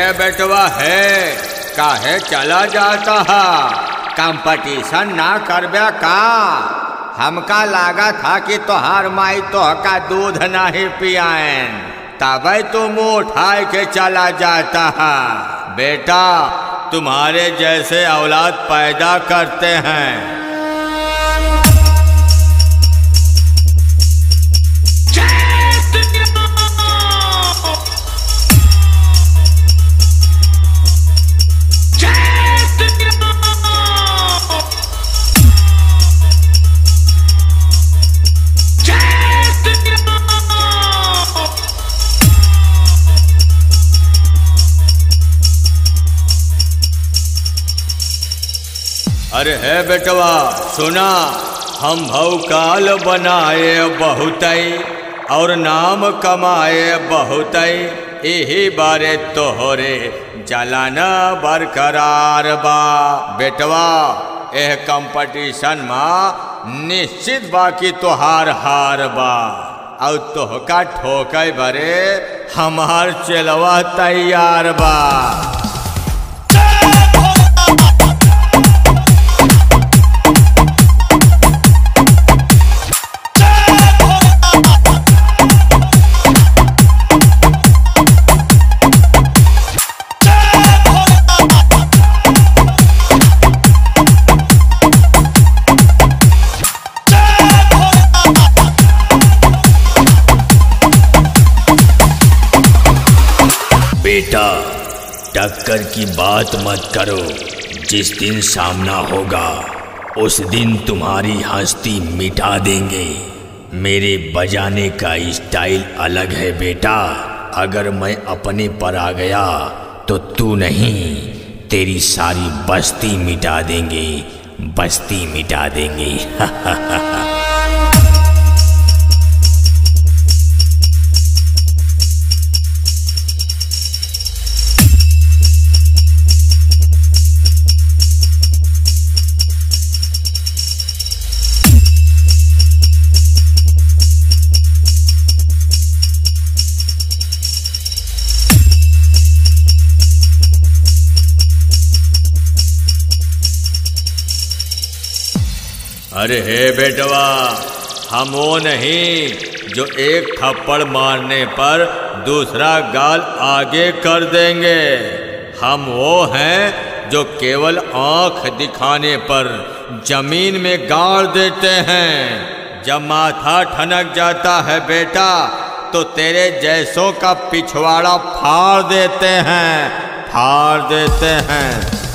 बेटवा है काहे चला जाता है? कंपटीशन ना करबे का? हमका लागा था कि तोहार माई तोहका दूध नहीं पियाएन, तबे तो मुँह उठाए के चला जाता है। बेटा तुम्हारे जैसे औलाद पैदा करते हैं। अरे है बेटवा सुना, हम भौकाल बनाए बहुतई और नाम कमाए बहुतई, यही बारे तोहरे जलाना बरकरार बा। बेटवा एह कंपटीशन में निश्चित बा कि तोहार हार बा, और तोहका ठोके बरे हमार चलवा तैयार बा। बेटा टक्कर की बात मत करो, जिस दिन सामना होगा उस दिन तुम्हारी हस्ती मिटा देंगे। मेरे बजाने का स्टाइल अलग है बेटा, अगर मैं अपने पर आ गया तो तू नहीं तेरी सारी बस्ती मिटा देंगे, बस्ती मिटा देंगे। अरे हे बेटवा, हम वो नहीं जो एक थप्पड़ मारने पर दूसरा गाल आगे कर देंगे। हम वो हैं जो केवल आंख दिखाने पर जमीन में गाड़ देते हैं। जब माथा ठनक जाता है बेटा तो तेरे जैसों का पिछवाड़ा फाड़ देते हैं, फाड़ देते हैं।